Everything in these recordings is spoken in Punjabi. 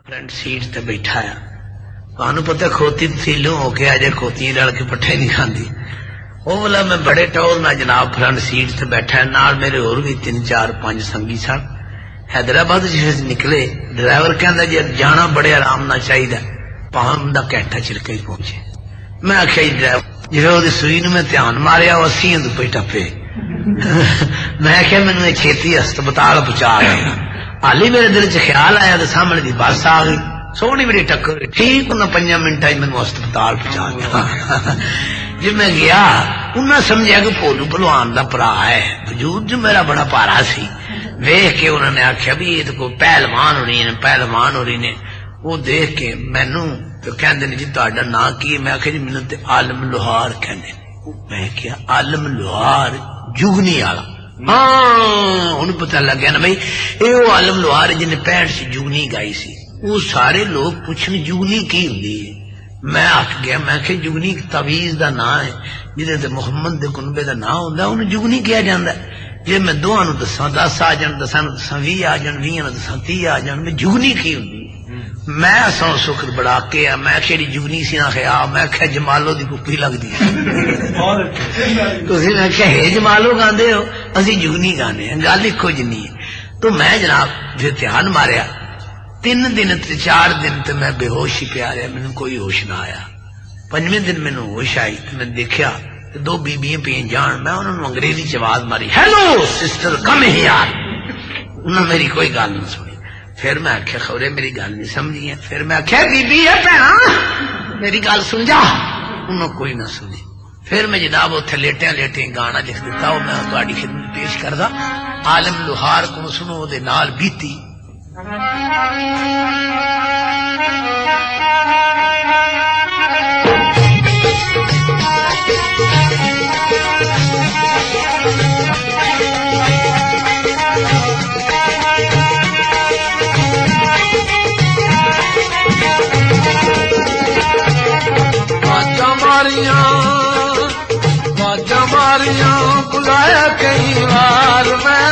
فرنٹ سیٹ تے بیٹھا ہے. تمہیں پتا کھوتی تسیلوں ہو کے آج کھوتی رل کے پٹھے نہیں کھاندی. وہ بولا میں بڑے ٹور نہ جناب فرنٹ سیٹ تے بیٹھا ہے. نال میرے اور بھی 3 4 5 سنگی سن. حیدرآباد جس نکلے ڈرائیور کہندا جی جانا بڑے آرام نہ چاہیے پاؤں دا گھنٹہ چڑکے ہی پہنچے. میں آخیا جی ڈرائیور جی وہ سوئی نو میں دھیان ماریا وہ 80 روپے ٹپے. میں آخیا مینو یہ چھیتی ہسپتال پہنچا رہا. حالی میرے دل چ خیال آیا تو سامنے دی بس آ گئی سونی میری ٹکر ٹھیک انہیں 5 منٹا مینو ہسپتال پہنچا دیا. جب میں گیا انہیں سمجھا کہ پولو پلوان دا برا ہے وجود جو میرا بڑا پارا سی. ویخ کے انہوں نے آخیا بھی یہ تو کوئی پہلوان ہو رہی نے. وہ دیکھ کے مینو تو کہندے نے جی تہاڈا نام کی؟ میں آخیا جی مینو تے عالم لوہار کہندے. میں کیا عالم لوہار جگنی والا؟ ہاں انہوں پتہ لگ گیا نا بھائی یہ وہ عالم لوہار جن نے 65 سے جگنی گائی سی. وہ سارے لوگ پوچھن جگنی کی ہوندی ہے. میں آخ گیا میں کہ جگنی تعویذ دا نام ہے جہاں محمد دے کنبے دا نام ہوندا انہوں جگنی کیا جاندا ہے. جی میں دو دساں 10 آ جان 10 دساں 20 آ جان 20 دساں 30 آ جان میں جگنی کی ہوندی. میں سو شکر بڑا کے میں کہڑی جگنی سی نہ خیا میں کہ جمالو دی کپی لگدی تسی میں کہ ہے جمالو گاندے ہو اسی جگنی گانے ہیں گل ایکو جنی ہے. تو میں جناب جو دھیان ماریا 3 دن 4 دن تے میں بے ہوش ہی پیا رہا. مینوں کوئی ہوش نہ آیا. 5ویں دن مینوں ہوش آئی تے میں دیکھیا 2 بیبیاں پہ جان. میں انہوں نے انگریزی چ آواز ماری ہیلو سسٹر کم ہیئر. انہوں نے میری کوئی گل نہیں سنی. پھر میں آخیا خبرے میری گل نہیں سمجھی ہے. پھر میں آخیا بی ہے بھنا میری گل سن جا. انہوں کوئی نہ سنی. پھر میں جناب اتنے لیٹیا گانا لکھ دیتا وہ میں تاری خدمت پیش کردا. عالم لوہار کو سنو دے نال بیتی. واجا ماریاں بلایا کئی بار میں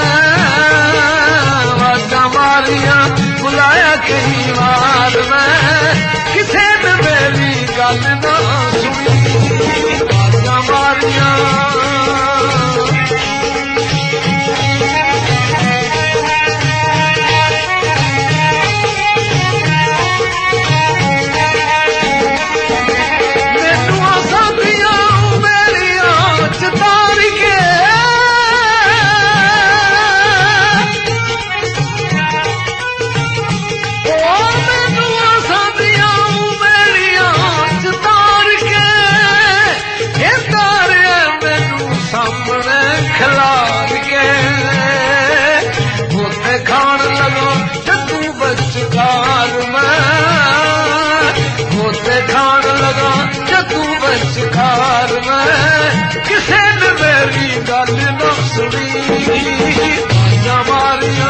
واجا ماریاں بلایا کئی بار میں کسے نے میری گل نہ سنی. واجا ماریاں کھلار کے ہوتے کھان لگا جدو بچکار میں ہوتے کھان لگا جدو بچکار میں کسے نے میری گل نہ سنی. واجا ماریاں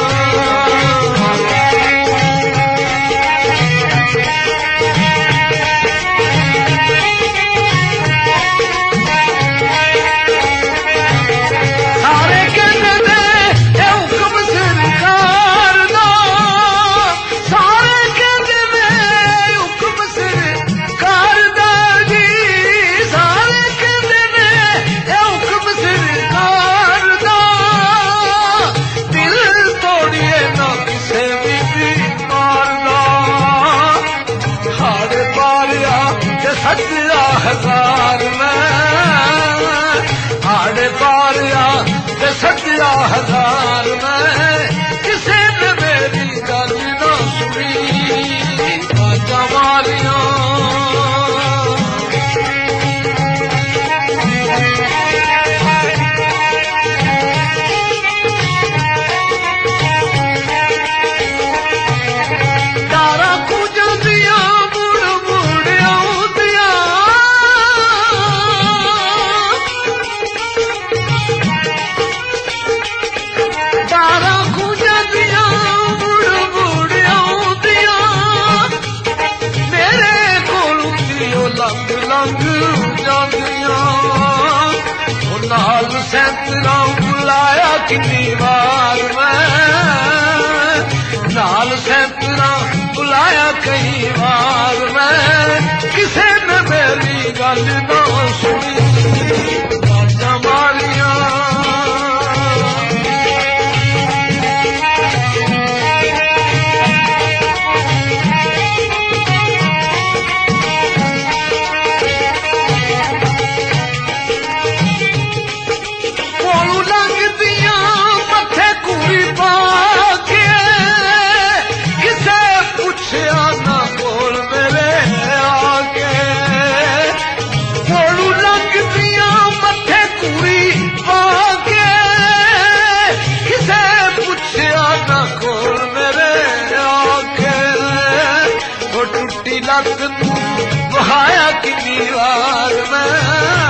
ہزار میں آڑے پاریا 70,000 میں کسے نے میری گل نہ سنی. واجا ماریاں سینتنا بلایا کنی بار میں نال سینتنا بلایا किन्नी वार मैं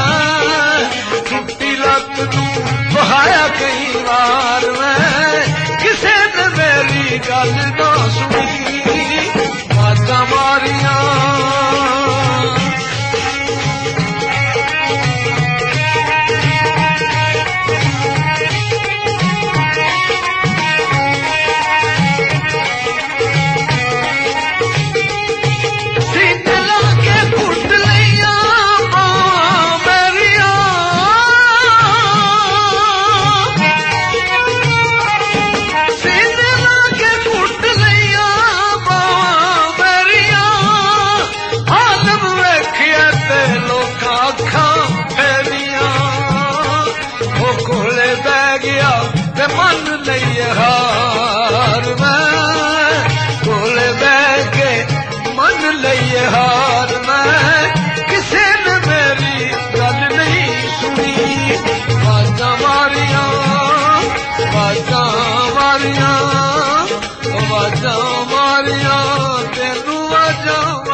टुटी लत नू बहाया कई वार मैं किसे ने मेरी गल ना सुनी बाजा मारिया मन लइए हार मैं कोले बह के मन लइए हार मैं किसे ने मेरी गल नहीं सुनी बाजा मारिया बाजा मारिया बाजा मारिया तेनू आजा